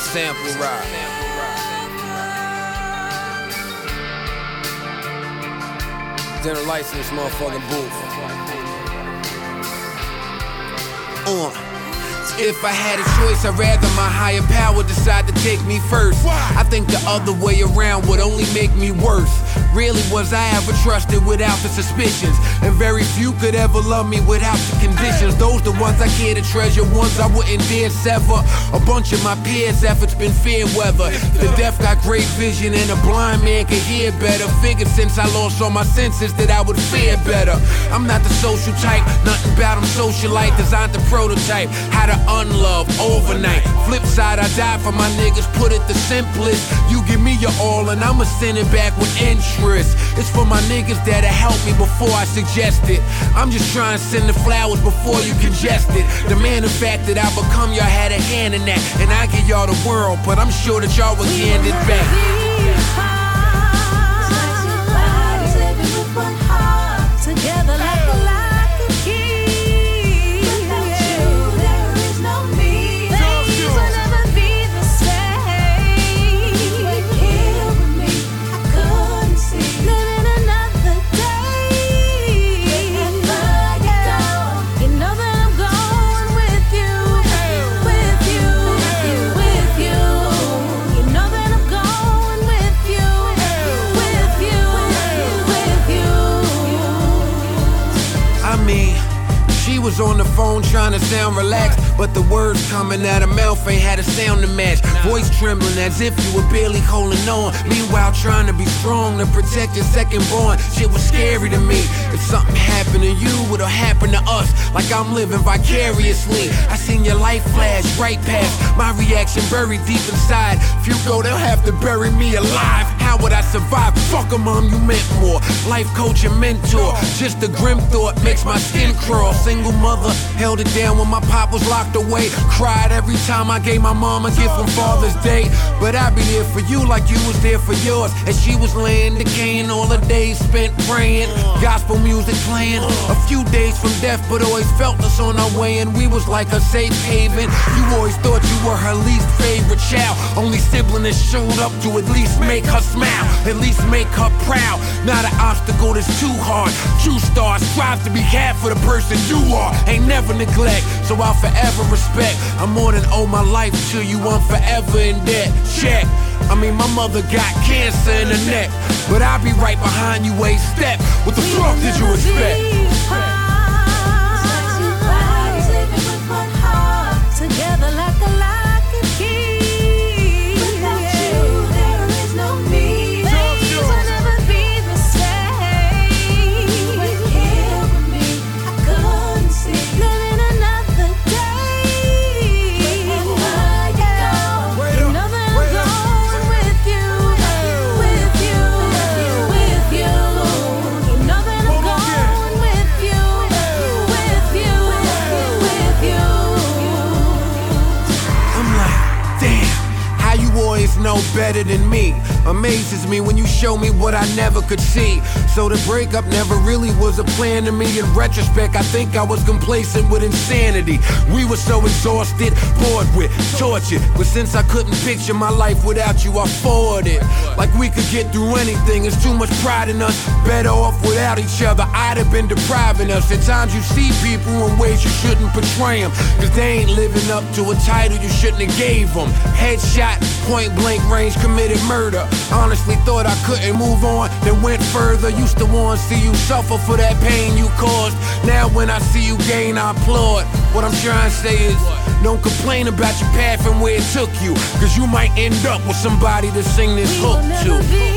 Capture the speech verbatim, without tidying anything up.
Sample rock. Dinner lights in this motherfucking booth. Uh. If I had a choice, I'd rather my higher power decide to take me first. I think the other way around would only make me worse. Really, was I ever trusted without the suspicions? And very few could ever love me without the conditions. Those the ones I care to treasure, ones I wouldn't dare sever. A bunch of my peers' efforts been fair weather. The deaf got great vision and a blind man can hear better. Figured since I lost all my senses that I would fare better. I'm not the social type, nothing about them socialite. Designed the prototype, how to unlove overnight. Flip side, I die for my niggas, put it the simplest. You give me your all and I'ma send it back with interest. It's for my niggas that'll help me before I suggest it. I'm just trying to send the flowers before you congest it. The man, the fact that I become y'all had a hand in that. And I give y'all the world, but I'm sure that y'all will hand it back. Together like a lock and key. Without you, there is no me. Things will never be the same. You were here with me, I couldn't see. Living another day. Wherever you go, you know that I'm going with you, with you, with you. You know that I'm going with you, with you, with you. I mean, she was on the phone trying to sound relaxed, but the words coming out her mouth ain't had a sound to match. Voice trembling as if you were barely holding on. Meanwhile trying to be strong to protect your second born. Shit was scary to me. If something happened to you, it'll happen to us. Like I'm living vicariously. I seen your life flash right past my reaction buried deep inside. If you go, they'll have to bury me alive. How would I survive? Fuck a mom, you meant more. Life coach and mentor. Just a grim thought makes my skin crawl. Single mother, held it down when my pop was locked away. Cried every time I gave my mom a gift on Father's Day. But I'd be there for you like you was there for yours. As she was laying decaying, all the days spent praying. Gospel music playing. A few days from death, but always felt us on our way. And we was like a safe haven. You always thought you were her least favorite child. Only sibling that showed up to at least make her smile, at least make her proud. Not an obstacle that's too hard. True stars strive to be half of the person you are. Ain't never neglect, so I'll forever respect. I'm more than owe my life to you, I'm forever in debt. Check. I mean, my mother got cancer in her neck, but I'll be right behind you a step. What the fuck did you expect? Together like a lock and key. Without you, there is no me. Things will never be the same. You were here with me, I couldn't see. Living another day. Wherever you go, you know that I'm going with you, with you, with you. You know that I'm going with you, with you, with you. I'm like, damn, how you always know better than me. Amazes me when you show me what I never could see. So the breakup never really was a plan to me. In retrospect, I think I was complacent with insanity. We were so exhausted, bored with, tortured. But since I couldn't picture my life without you, I fought it. Like we could get through anything, it's too much pride in us. Better off without each other, I'd have been depriving us. At times you see people in ways you shouldn't portray them, cause they ain't living up to a title you shouldn't have gave them. Headshot, point blank range, committed murder. Honestly thought I couldn't move on, then went further. Used to want to see you suffer for that pain you caused. Now when I see you gain, I applaud. What I'm trying to say is, don't complain about your path and where it took you, cause you might end up with somebody to sing this hook to.